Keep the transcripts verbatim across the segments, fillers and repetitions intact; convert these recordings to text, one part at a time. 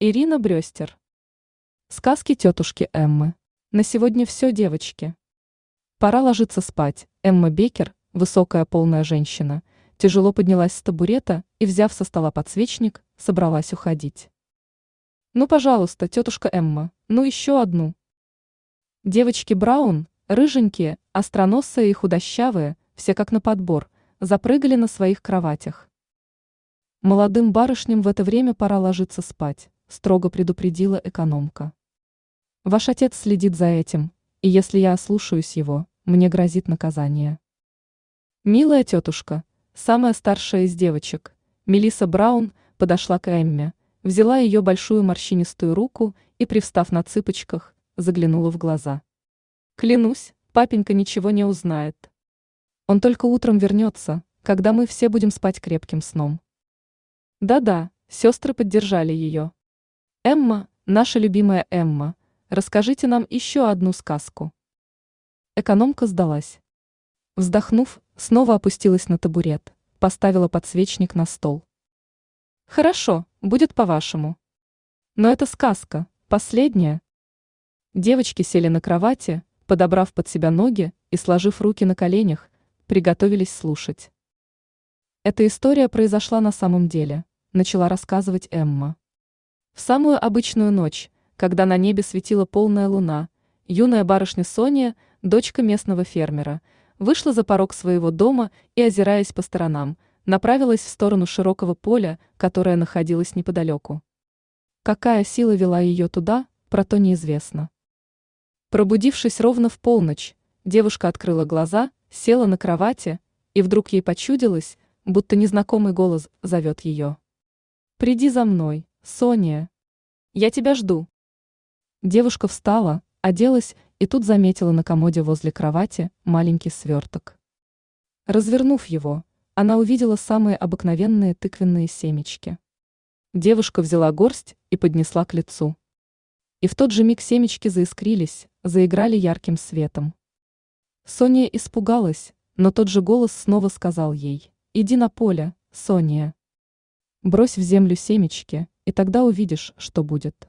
Ирина Брёстер. Сказки тетушки Эммы. На сегодня все, девочки. Пора ложиться спать. Эмма Беккер, высокая полная женщина, тяжело поднялась с табурета и, взяв со стола подсвечник, собралась уходить. Ну, пожалуйста, тетушка Эмма, ну еще одну. Девочки Браун, рыженькие, остроносые и худощавые, все как на подбор, запрыгали на своих кроватях. Молодым барышням в это время пора ложиться спать, строго предупредила экономка. Ваш отец следит за этим, и если я ослушаюсь его, мне грозит наказание. Милая тетушка, самая старшая из девочек, Мелисса Браун, подошла к Эмме, взяла ее большую морщинистую руку и, привстав на цыпочках, заглянула в глаза. Клянусь, папенька ничего не узнает. Он только утром вернется, когда мы все будем спать крепким сном. Да-да, сестры поддержали ее. Эмма, наша любимая Эмма, расскажите нам еще одну сказку. Экономка сдалась. Вздохнув, снова опустилась на табурет, поставила подсвечник на стол. Хорошо, будет по-вашему. Но это сказка, последняя. Девочки сели на кровати, подобрав под себя ноги и сложив руки на коленях, приготовились слушать. Эта история произошла на самом деле, начала рассказывать Эмма. В самую обычную ночь, когда на небе светила полная луна, юная барышня Соня, дочка местного фермера, вышла за порог своего дома и, озираясь по сторонам, направилась в сторону широкого поля, которое находилось неподалеку. Какая сила вела ее туда, про то неизвестно. Пробудившись ровно в полночь, девушка открыла глаза, села на кровати, и вдруг ей почудилось, будто незнакомый голос зовет ее. «Приди за мной, Соня. Я тебя жду». Девушка встала, оделась и тут заметила на комоде возле кровати маленький сверток. Развернув его, она увидела самые обыкновенные тыквенные семечки. Девушка взяла горсть и поднесла к лицу. И в тот же миг семечки заискрились, заиграли ярким светом. Соня испугалась, но тот же голос снова сказал ей: «Иди на поле, Соня. Брось в землю семечки, и тогда увидишь, что будет».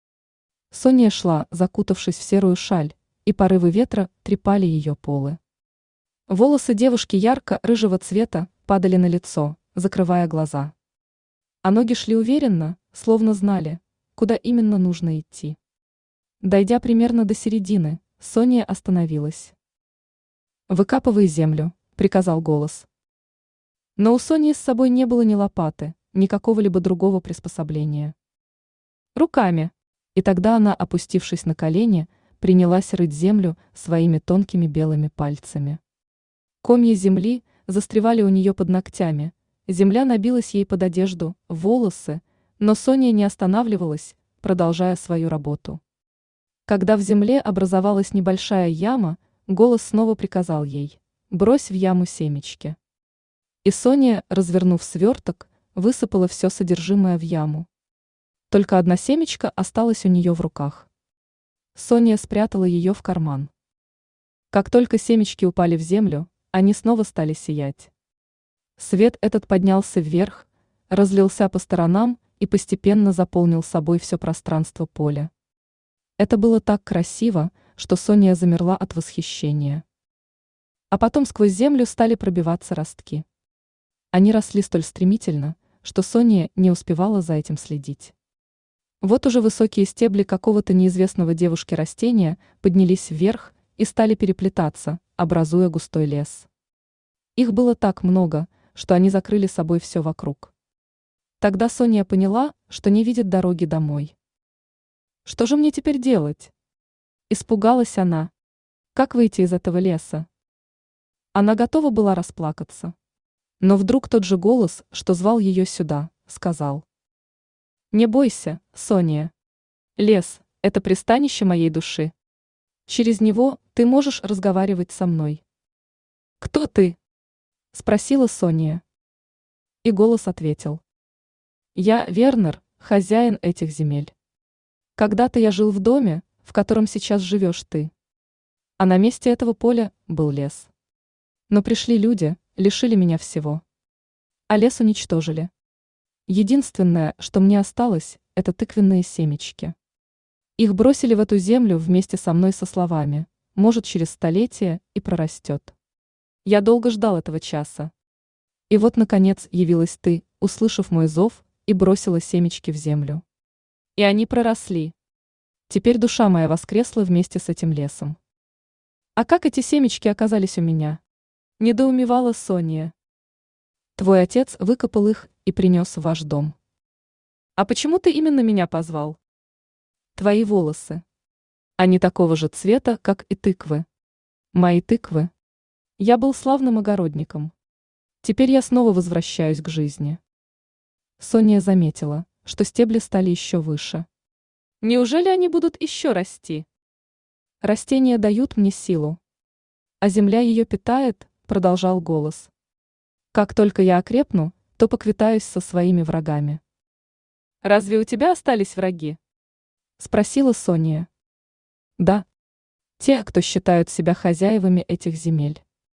Соня шла, закутавшись в серую шаль, и порывы ветра трепали ее полы. Волосы девушки ярко-рыжего цвета падали на лицо, закрывая глаза. А ноги шли уверенно, словно знали, куда именно нужно идти. Дойдя примерно до середины, Соня остановилась. «Выкапывай землю», — приказал голос. Но у Сони с собой не было ни лопаты, ни какого-либо другого приспособления. «Руками». И тогда она, опустившись на колени, принялась рыть землю своими тонкими белыми пальцами. Комья земли застревали у нее под ногтями, земля набилась ей под одежду, в волосы, но Соня не останавливалась, продолжая свою работу. Когда в земле образовалась небольшая яма, голос снова приказал ей: «Брось в яму семечки». И Соня, развернув сверток, высыпала все содержимое в яму. Только одна семечка осталась у нее в руках. Соня спрятала ее в карман. Как только семечки упали в землю, они снова стали сиять. Свет этот поднялся вверх, разлился по сторонам и постепенно заполнил собой все пространство поля. Это было так красиво, что Соня замерла от восхищения. А потом сквозь землю стали пробиваться ростки. Они росли столь стремительно, что Соня не успевала за этим следить. Вот уже высокие стебли какого-то неизвестного девушке растения поднялись вверх и стали переплетаться, образуя густой лес. Их было так много, что они закрыли собой все вокруг. Тогда Соня поняла, что не видит дороги домой. «Что же мне теперь делать?» Испугалась она. Как выйти из этого леса? Она готова была расплакаться. Но вдруг тот же голос, что звал ее сюда, сказал: «Не бойся, Соня. Лес – это пристанище моей души. Через него ты можешь разговаривать со мной». «Кто ты?» – спросила Соня. И голос ответил: «Я Вернер, хозяин этих земель. Когда-то я жил в доме, в котором сейчас живешь ты. А на месте этого поля был лес. Но пришли люди, лишили меня всего. А лес уничтожили. Единственное, что мне осталось, это тыквенные семечки. Их бросили в эту землю вместе со мной со словами: может, через столетие и прорастет. Я долго ждал этого часа. И вот, наконец, явилась ты, услышав мой зов, и бросила семечки в землю. И они проросли. Теперь душа моя воскресла вместе с этим лесом. А как эти семечки оказались у меня? Недоумевала Соня. Твой отец выкопал их и принес в ваш дом. А почему ты именно меня позвал? Твои волосы. Они такого же цвета, как и тыквы. Мои тыквы. Я был славным огородником. Теперь я снова возвращаюсь к жизни. Соня заметила, что стебли стали еще выше. Неужели они будут еще расти? Растения дают мне силу. А земля ее питает, продолжал голос. Как только я окрепну, то поквитаюсь со своими врагами. Разве у тебя остались враги? Спросила Соня. Да. Те, кто считают себя хозяевами этих земель.